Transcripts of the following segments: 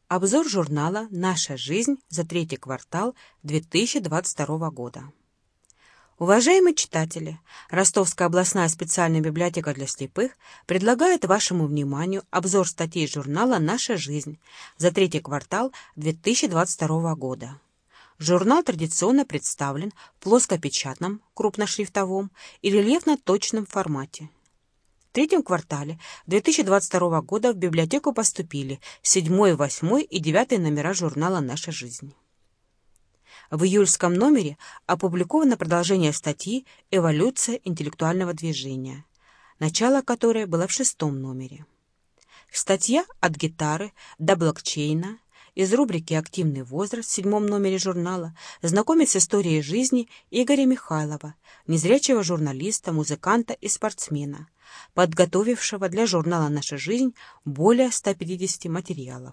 Обзор журнала «Наша жизнь» за третий квартал 2022 года. Уважаемые читатели, Ростовская областная специальная библиотека для слепых предлагает вашему вниманию обзор статей журнала «Наша жизнь» за третий квартал 2022 года. Журнал традиционно представлен в плоскопечатном, крупношрифтовом и рельефно-точном формате. В третьем квартале 2022 года в библиотеку поступили 7, 8 и 9 номера журнала «Наша жизнь». В июльском номере опубликовано продолжение статьи «Эволюция интеллектуального движения», начало которой было в 6 номере. Статья «От гитары до блокчейна» из рубрики «Активный возраст» в 7 номере журнала знакомит с историей жизни Игоря Михайлова, незрячего журналиста, музыканта и спортсмена, подготовившего для журнала «Наша жизнь» более 150 материалов.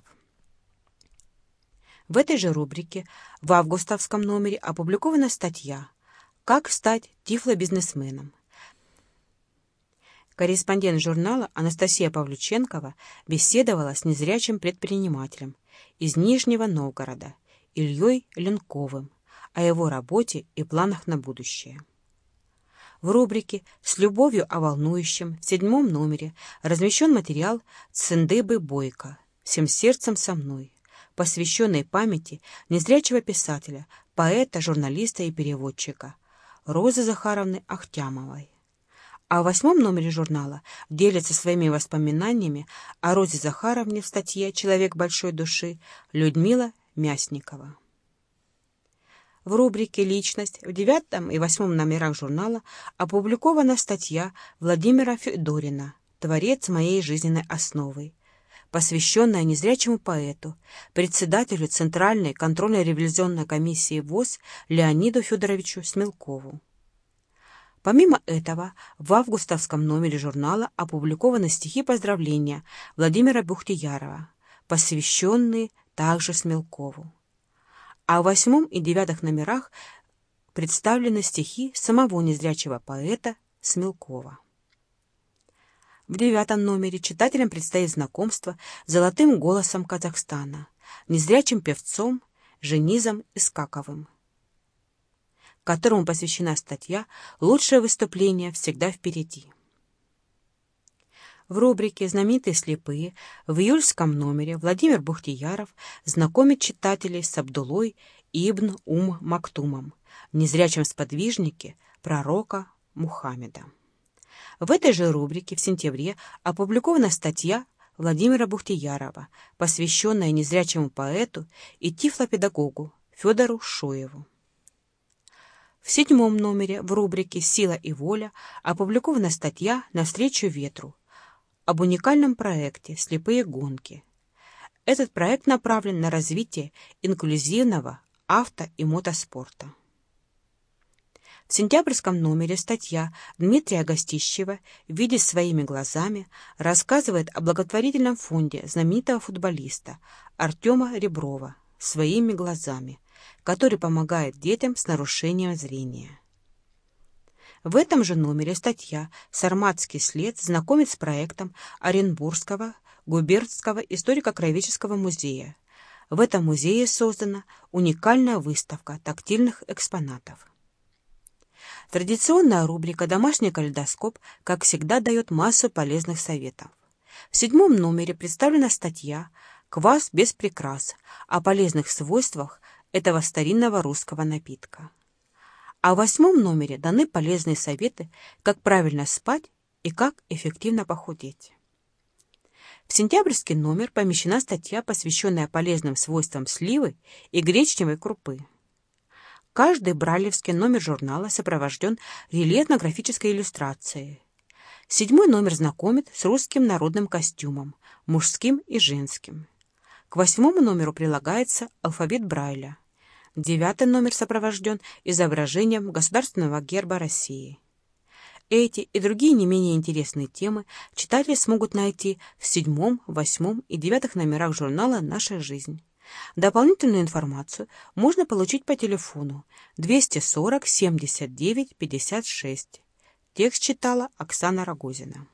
В этой же рубрике в августовском номере опубликована статья «Как стать тифлобизнесменом». Корреспондент журнала Анастасия Павлюченкова беседовала с незрячим предпринимателем из Нижнего Новгорода Ильей Ленковым о его работе и планах на будущее. В рубрике «С любовью о волнующем» в 7 номере размещен материал Цендыбы Бойко «Всем сердцем со мной», посвященный памяти незрячего писателя, поэта, журналиста и переводчика Розы Захаровны Ахтямовой. А в 8 номере журнала делится своими воспоминаниями о Розе Захаровне в статье «Человек большой души» Людмила Мясникова. В рубрике «Личность» в 9 и 8 номерах журнала опубликована статья Владимира Федорина «Творец моей жизненной основы», посвященная незрячему поэту, председателю Центральной контрольно-ревизионной комиссии ВОС Леониду Федоровичу Смелкову. Помимо этого, в августовском номере журнала опубликованы стихи поздравления Владимира Бухтиярова, посвященные также Смелкову. А в 8 и 9 номерах представлены стихи самого незрячего поэта Смелкова. В 9 номере читателям предстоит знакомство с золотым голосом Казахстана, незрячим певцом Женизом Искаковым, которому посвящена статья «Лучшее выступление всегда впереди». В рубрике «Знаменитые слепые» в июльском номере Владимир Бухтияров знакомит читателей с Абдуллой ибн Мактумом, незрячим сподвижнике пророка Мухаммеда. В этой же рубрике в сентябре опубликована статья Владимира Бухтиярова, посвященная незрячему поэту и тифлопедагогу Федору Шоеву. В 7 номере в рубрике «Сила и воля» опубликована статья «Навстречу ветру» об уникальном проекте «Слепые гонки». Этот проект направлен на развитие инклюзивного авто- и мотоспорта. В сентябрьском номере статья Дмитрия Гостищева «Видеть своими глазами» рассказывает о благотворительном фонде знаменитого футболиста Артема Реброва «Своими глазами», который помогает детям с нарушением зрения. В этом же номере статья «Сарматский след» знакомит с проектом Оренбургского губернского историко-краеведческого музея. В этом музее создана уникальная выставка тактильных экспонатов. Традиционная рубрика «Домашний калейдоскоп», как всегда, дает массу полезных советов. В 7 номере представлена статья «Квас без прикрас» о полезных свойствах этого старинного русского напитка. А в 8 номере даны полезные советы, как правильно спать и как эффективно похудеть. В сентябрьский номер помещена статья, посвященная полезным свойствам сливы и гречневой крупы. Каждый брайлевский номер журнала сопровожден рельефно-графической иллюстрацией. 7 номер знакомит с русским народным костюмом, мужским и женским. К 8 номеру прилагается алфавит Брайля. 9 номер сопровожден изображением государственного герба России. Эти и другие не менее интересные темы читатели смогут найти в 7, 8 и 9 номерах журнала «Наша жизнь». Дополнительную информацию можно получить по телефону 240 79 56. Текст читала Оксана Рогозина.